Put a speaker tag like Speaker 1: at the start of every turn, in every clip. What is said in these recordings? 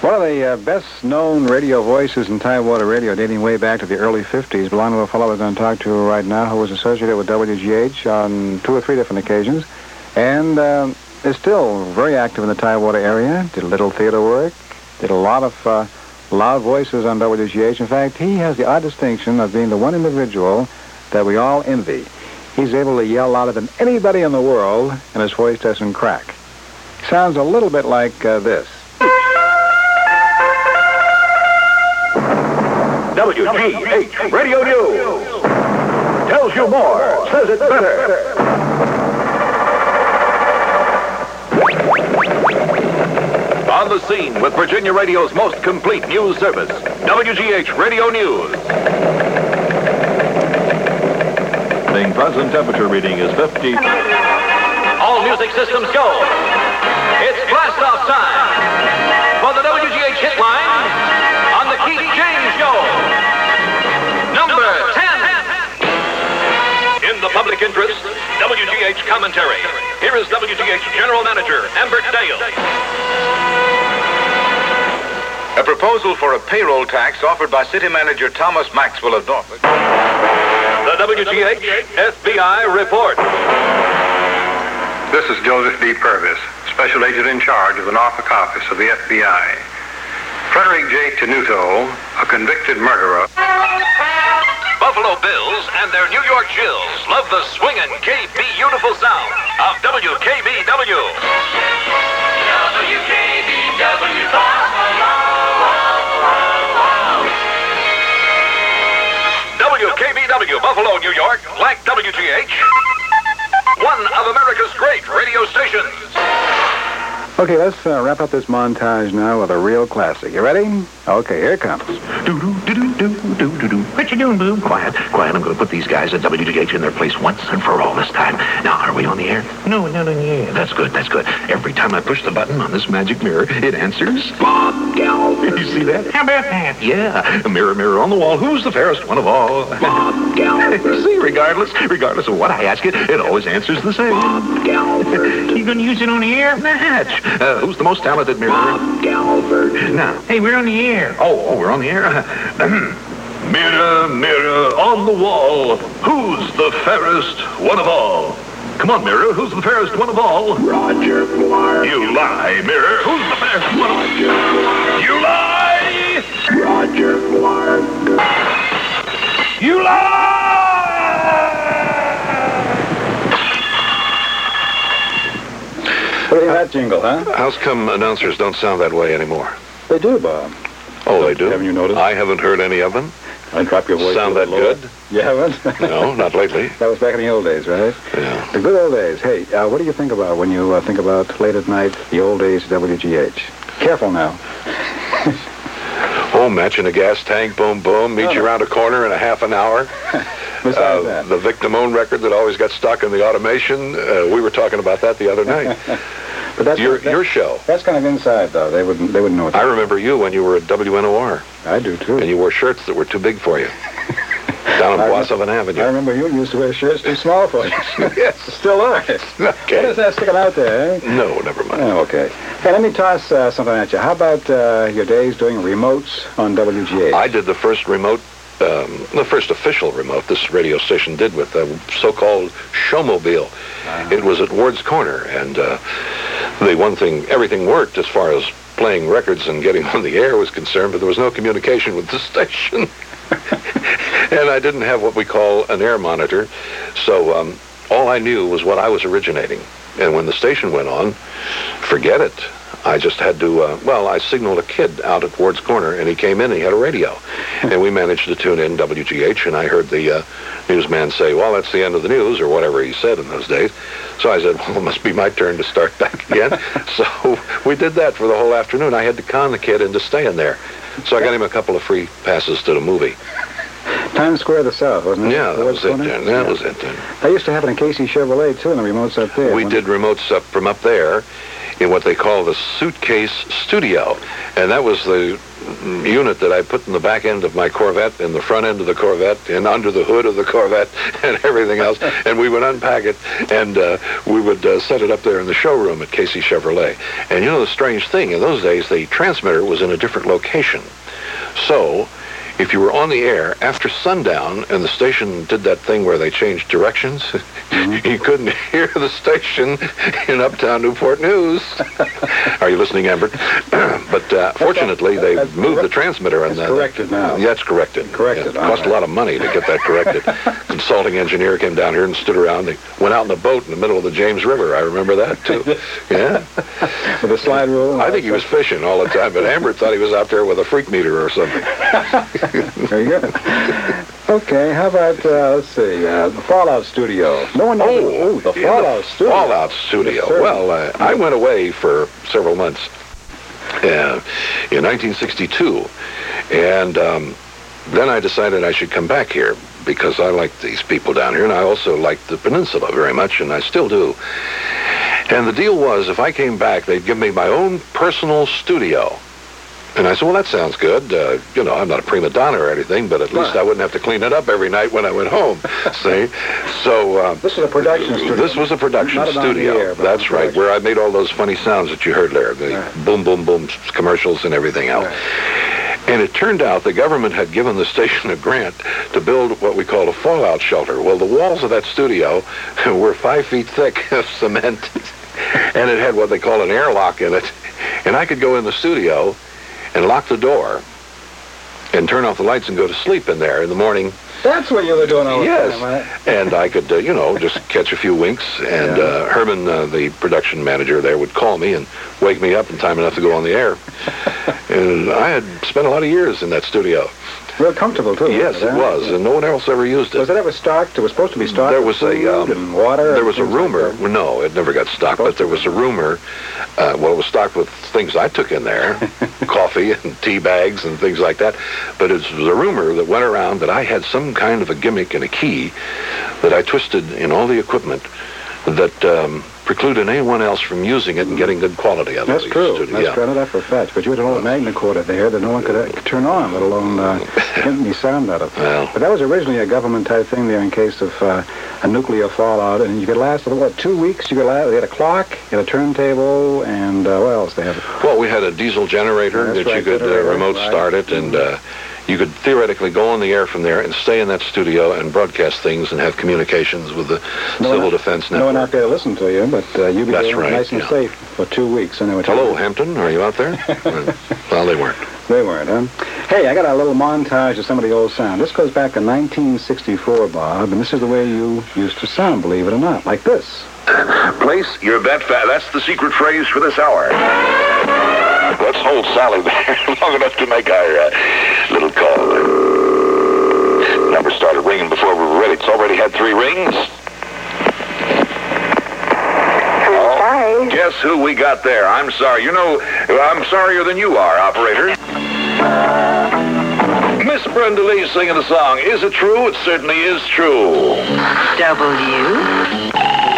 Speaker 1: One of the best-known radio voices in Tidewater radio, dating way back to the early 50s, belonged to a fellow we're going to talk to right now who was associated with WGH on 2 or 3 different occasions, and is still very active in the Tidewater area, did a little theater work, did a lot of loud voices on WGH. In fact, he has the odd distinction of being the one individual that we all envy. He's able to yell louder than anybody in the world, and his voice doesn't crack. Sounds a little bit like this.
Speaker 2: WGH Radio News tells you more, says it better. On the scene with Virginia Radio's most complete news service, WGH Radio News. The present temperature reading is 50.
Speaker 3: All music systems go. It's blast-off time for the WGH hit line on the Keith James Show. Number 10. In the public interest, WGH commentary. Here is WGH General Manager Ambert Dale.
Speaker 4: A proposal for a payroll tax offered by City Manager Thomas Maxwell of Norfolk.
Speaker 3: The WGH FBI report.
Speaker 5: This is Joseph D. Purvis, Special Agent in charge of the Norfolk office of the FBI. Frederick J. Tenuto, a convicted murderer.
Speaker 3: Buffalo Bills and their New York Jills love the swingin' K-Beautiful sound of WKBW. WKBW Buffalo. WKBW Buffalo, New York, like WGH, one of America's great radio stations.
Speaker 1: Okay, let's wrap up this montage now with a real classic. You ready? Okay, here it comes.
Speaker 6: Do-do-do-do-do-do-do-do. What you doing, Boo? Quiet. I'm going to put these guys at WGH in their place once and for all this time. Now, are we on the air? No, yeah. That's good. Every time I push the button on this magic mirror, it answers Bob Gelfer. You see that? How about that? Yeah. Mirror, mirror on the wall, who's the fairest one of all? Bob Gelfer. See, regardless of what I ask it, it always answers the same. Bob Gelfer. You going to use it on the air? Natch. Who's the most talented mirror? Bob Gelfer. Now, hey, we're on the air. Oh, we're on the air? Mirror, mirror on the wall, who's the fairest one of all? Come on, mirror, who's the fairest one of all? Roger Clark. You lie, mirror, who's the fairest one of all? You lie! Roger Clark. You lie!
Speaker 1: What do you think of that jingle, huh?
Speaker 7: How's come announcers don't sound that way anymore?
Speaker 1: They do, Bob.
Speaker 7: Oh, they do?
Speaker 1: Haven't you noticed?
Speaker 7: I haven't heard any of them.
Speaker 1: I drop your voice.
Speaker 7: Sound that
Speaker 1: lower.
Speaker 7: good?
Speaker 1: You haven't?
Speaker 7: No, not lately.
Speaker 1: That was back in the old days, right?
Speaker 7: Yeah.
Speaker 1: The good old days. Hey, what do you think about when you think about late at night, the old days of WGH? Careful now.
Speaker 7: Oh, matching a gas tank, boom, boom, meet you around a corner in a half an hour.
Speaker 1: Besides that.
Speaker 7: The Victim-owned record that always got stuck in the automation, we were talking about that the other night.
Speaker 1: But that's
Speaker 7: your show.
Speaker 1: That's kind of inside, though. They wouldn't know what
Speaker 7: I remember you when you were at WNOR.
Speaker 1: I do, too.
Speaker 7: And you wore shirts that were too big for you. Down on Boissevain Avenue.
Speaker 1: I remember you used to wear shirts too small for you.
Speaker 7: Yes.
Speaker 1: Still are.
Speaker 7: Okay.
Speaker 1: What is that sticking out there, eh?
Speaker 7: No, never mind.
Speaker 1: Oh, okay. Hey, let me toss something at you. How about your days doing remotes on WGH?
Speaker 7: I did the first remote, the first official remote this radio station did with the so-called showmobile. It was at Ward's Corner, and the one thing, everything worked as far as playing records and getting on the air was concerned, but there was no communication with the station. And I didn't have what we call an air monitor, so all I knew was what I was originating. And when the station went on, forget it. I just had to, I signaled a kid out at Ward's Corner, and he came in and he had a radio. And we managed to tune in WGH, and I heard the newsman say, well, that's the end of the news, or whatever he said in those days. So I said, well, it must be my turn to start back again. So we did that for the whole afternoon. I had to con the kid into staying there. So I got him a couple of free passes to the movie.
Speaker 1: Times Square, the South, wasn't it?
Speaker 7: Yeah, that was it then. That was it then.
Speaker 1: That used to happen in Casey Chevrolet, too, in the remotes up there.
Speaker 7: We did remotes up from up there. in what they call the suitcase studio. And that was the unit that I put in the back end of my Corvette, in the front end of the Corvette, and under the hood of the Corvette, and everything else. And we would unpack it, and we would set it up there in the showroom at Casey Chevrolet. And you know the strange thing, in those days, the transmitter was in a different location. So if you were on the air after sundown and the station did that thing where they changed directions, you couldn't hear the station in Uptown Newport News. Are you listening, Amber? But fortunately, they moved the transmitter.
Speaker 1: It's corrected now.
Speaker 7: Yeah, it's corrected.
Speaker 1: Corrected.
Speaker 7: It cost a lot of money to get that corrected. Consulting engineer came down here and stood around. They went out in a boat in the middle of the James River. I remember that, too. Yeah.
Speaker 1: With a slide rule?
Speaker 7: I think he was fishing all the time, but Amber thought he was out there with a freak meter or something.
Speaker 1: Very good. Okay, how about, let's see, the Fallout Studio. No one knows. The Fallout Studio.
Speaker 7: Fallout Studio.
Speaker 1: Yes,
Speaker 7: well, I went away for several months in 1962, and then I decided I should come back here because I liked these people down here, and I also liked the peninsula very much, and I still do. And the deal was, if I came back, they'd give me my own personal studio. And I said, well, that sounds good. You know, I'm not a prima donna or anything, but at least I wouldn't have to clean it up every night when I went home. See? So...
Speaker 1: this was a production studio.
Speaker 7: This was a production studio.
Speaker 1: Air,
Speaker 7: that's right, where I made all those funny sounds that you heard there. The boom, boom, boom commercials and everything else. Right. And it turned out the government had given the station a grant to build what we call a fallout shelter. Well, the walls of that studio were 5 feet thick of cement, and it had what they call an airlock in it. And I could go in the studio and lock the door and turn off the lights and go to sleep in there in the morning.
Speaker 1: That's what you were doing all the time,
Speaker 7: Yes.
Speaker 1: right?
Speaker 7: And I could, you know, just catch a few winks, and Herman, the production manager there, would call me and wake me up in time enough to go on the air. And I had spent a lot of years in that studio.
Speaker 1: Real comfortable, too.
Speaker 7: Yes, it was, and no one else ever used it.
Speaker 1: Was it ever stocked? It was supposed to be stocked
Speaker 7: There was
Speaker 1: with food and water?
Speaker 7: There was a
Speaker 1: and things
Speaker 7: rumor.
Speaker 1: like that?
Speaker 7: Well, no, it never got stocked, but there was a rumor. Well, it was stocked with things I took in there, coffee and tea bags and things like that. But it was a rumor that went around that I had some kind of a gimmick and a key that I twisted in all the equipment that precluded anyone else from using it and getting good quality out of it.
Speaker 1: That's true. That's true. I know that for a fact. But you had an old magnecorder there that no one could turn on, let alone get any sound out of.
Speaker 7: Well.
Speaker 1: But that was originally a government-type thing there in case of a nuclear fallout. And you could last, 2 weeks? You could last. They had a clock, you had a turntable, and what else they have?
Speaker 7: Well, we had a diesel generator that you could remote start it, and you could theoretically go on the air from there and stay in that studio and broadcast things and have communications with the Civil Defense Network.
Speaker 1: No one out there to listen to you, but you'd be nice and safe for 2 weeks.
Speaker 7: Hello, Hampton. Are you out there? Well, they weren't.
Speaker 1: They weren't, huh? Hey, I got a little montage of some of the old sound. This goes back to 1964, Bob, and this is the way you used to sound, believe it or not, like this.
Speaker 4: Place your bet that's the secret phrase for this hour.
Speaker 6: Let's hold Sally there long enough to make our little call. Number started ringing before we were ready. It's already had 3 rings.
Speaker 4: Oh, guess who we got there? I'm sorry. You know, I'm sorrier than you are, operator.
Speaker 3: Miss Brenda Lee singing the song. Is it true? It certainly is true.
Speaker 8: W.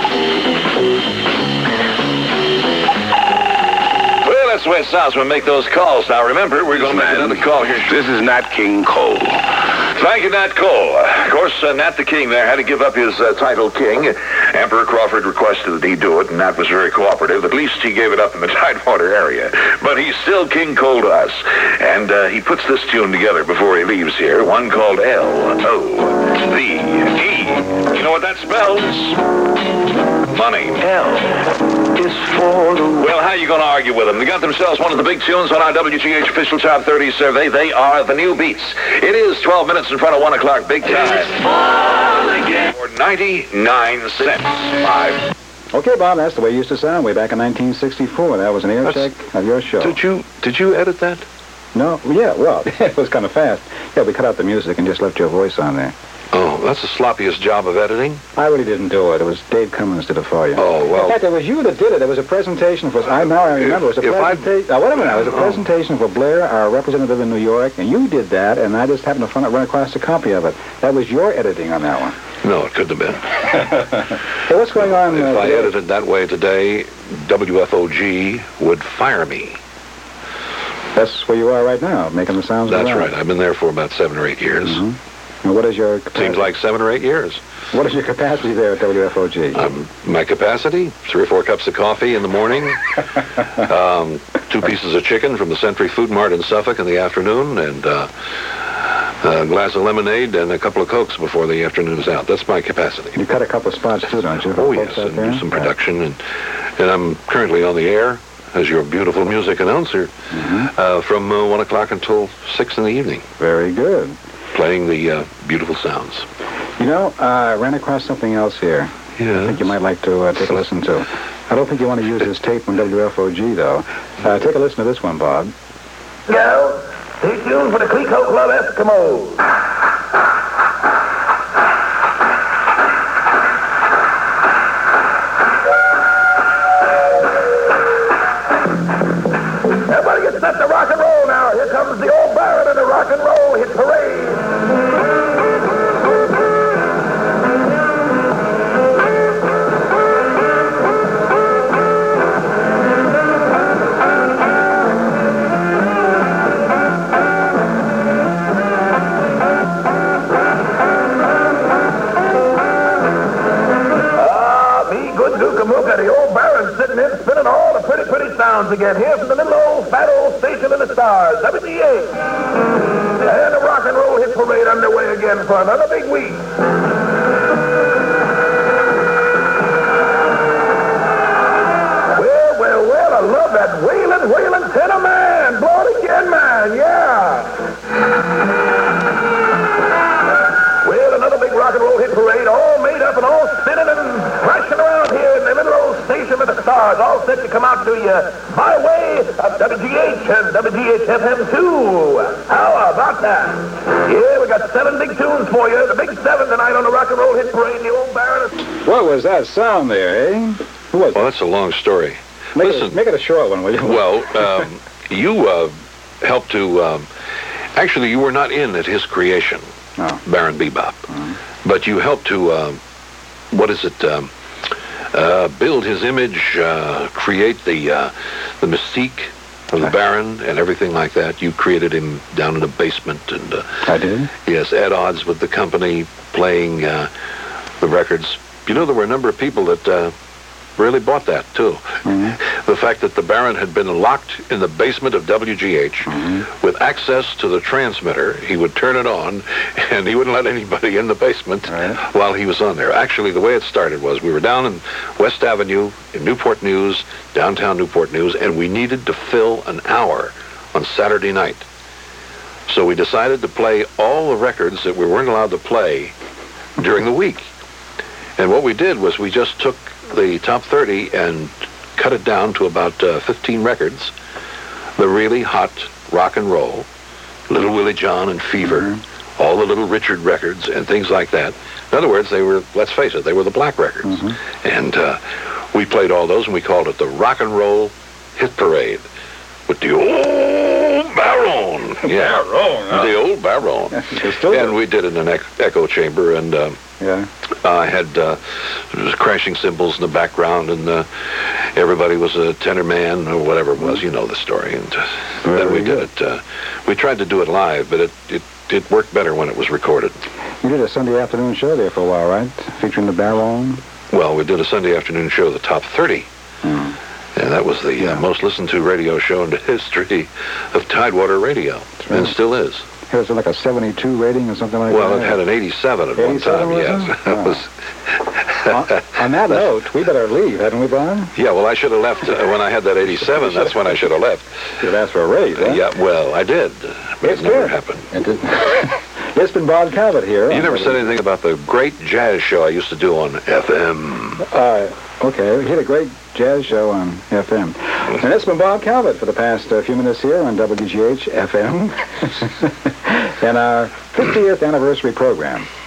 Speaker 3: That's the way it sounds when we make those calls. Now, remember, we're going to make another call here.
Speaker 4: This is Nat King Cole.
Speaker 3: Thank you, Nat Cole. Of course, Nat the King there had to give up his title King. Emperor Crawford requested that he do it, and Nat was very cooperative. At least he gave it up in the Tidewater area. But he's still King Cole to us. And he puts this tune together before he leaves here, one called L-O-V-E. You know what that spells? Money.
Speaker 6: L is for the...
Speaker 3: Well, how are you going to argue with them? They got themselves one of the big tunes on our WGH official Top 30 survey. They are the new beats. It is 12 minutes in front of 1 o'clock, big time. For 99 cents.
Speaker 1: Okay, Bob, that's the way it used to sound way back in 1964. That was an air check of your show.
Speaker 7: Did you edit that?
Speaker 1: No, yeah, well, it was kind of fast. Yeah, we cut out the music and just left your voice on there.
Speaker 7: Oh, that's the sloppiest job of editing.
Speaker 1: I really didn't do it. It was Dave Cummins did it for you.
Speaker 7: Oh, well.
Speaker 1: In fact, it was you that did it. It was a presentation for... I remember. It was a presentation... Wait a minute. It was a presentation for Blair, our representative in New York, and you did that, and I just happened to run across a copy of it. That was your editing on that one.
Speaker 7: No, it couldn't have been.
Speaker 1: Hey, what's going on?
Speaker 7: If I edited that way today, WFOG would fire me.
Speaker 1: That's where you are right now, making the sounds.
Speaker 7: That's right. I've been there for about 7 or 8 years.
Speaker 1: Mm-hmm. And what is your capacity?
Speaker 7: Seems like 7 or 8 years.
Speaker 1: What is your capacity there at WFOG?
Speaker 7: My capacity? 3 or 4 cups of coffee in the morning, 2 pieces of chicken from the Century Food Mart in Suffolk in the afternoon, and a glass of lemonade and a couple of Cokes before the afternoon is out. That's my capacity.
Speaker 1: You cut a couple of spots too, don't you?
Speaker 7: Oh, yes, and do some production. And I'm currently on the air as your beautiful music announcer from 1 o'clock until 6 in the evening.
Speaker 1: Very good.
Speaker 7: Playing the beautiful sounds.
Speaker 1: You know, I ran across something else here.
Speaker 7: Yeah.
Speaker 1: I think you might like to take a listen to. I don't think you want to use this tape from WFOG, though. Take a listen to this one, Bob.
Speaker 9: Go. Stay tuned for the Clico Club Eskimos. Everybody get set to rock and roll now. Here comes the old Baron and the rock and roll hit parade. The old Baron sitting in, spinning all the pretty sounds again. Here from the little old fat old station in the stars, WGH. And the rock and roll hit parade underway again for another big week. Well, I love that wailing tenor man. Blow it again, man, yeah. Well, another big rock and roll hit parade, all made up and all spinning and crashing around here in the little old station with the stars, all set to come out to you by way of WGH and WGH FM 2. How about that? Yeah, we got 7 big tunes for you. The big 7 tonight on the rock and roll hit parade, the old Baron.
Speaker 1: What was that sound there, eh? Who was
Speaker 7: Well,
Speaker 1: it?
Speaker 7: that's a long story.
Speaker 1: Make it a short one, will you?
Speaker 7: Well, you helped to... actually, you were not in at his creation, Baron Bebop. But you helped to... build his image, create the mystique of the Baron and everything like that. You created him down in the basement. And
Speaker 1: I did?
Speaker 7: Yes, at odds with the company, playing the records. You know, there were a number of people that really bought that, too. The fact that the Baron had been locked in the basement of WGH with access to the transmitter. He would turn it on, and he wouldn't let anybody in the basement while he was on there. Actually, the way it started was we were down in West Avenue in Newport News, downtown Newport News, and we needed to fill an hour on Saturday night. So we decided to play all the records that we weren't allowed to play during the week. And what we did was we just took the top 30 and cut it down to about 15 records. The really hot rock and roll, Little Willie John and Fever, all the Little Richard records and things like that. In other words, they were, let's face it, they were the black records. And we played all those, and we called it the Rock and Roll Hit Parade with the old Baron. Yeah, the old Baron. And we did it in an echo chamber, and I had crashing cymbals in the background, and everybody was a tenor man or whatever it was. You know the story. And then we did it. We tried to do it live, but it worked better when it was recorded.
Speaker 1: You did a Sunday afternoon show there for a while, right? Featuring the Baron?
Speaker 7: Well, we did a Sunday afternoon show, the Top 30. And that was the most listened to radio show in the history of Tidewater Radio. And still is.
Speaker 1: It was like a 72 rating or something like that?
Speaker 7: Well, it had an 87 at one time, yes.
Speaker 1: On that note, we better leave, hadn't we, Brian?
Speaker 7: Yeah, well, I should have left when I had that 87. That's when I should have left.
Speaker 1: You should have asked for a raise, huh?
Speaker 7: Yeah, well, I did. But it never happened.
Speaker 1: It's been Bob Calvert here.
Speaker 7: You never said anything about the great jazz show I used to do on FM.
Speaker 1: Okay, we had a great jazz show on FM. And it's been Bob Calvert for the past few minutes here on WGH FM and our 50th anniversary program.